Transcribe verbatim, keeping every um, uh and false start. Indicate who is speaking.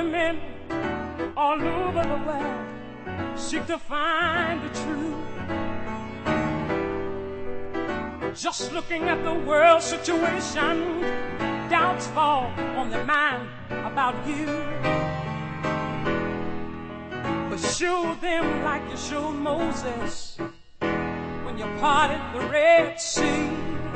Speaker 1: women all over the world seek to find the truth. Just looking at the world situation, doubts fall on their mind about you. But show them like you showed Moses when you parted the Red Sea.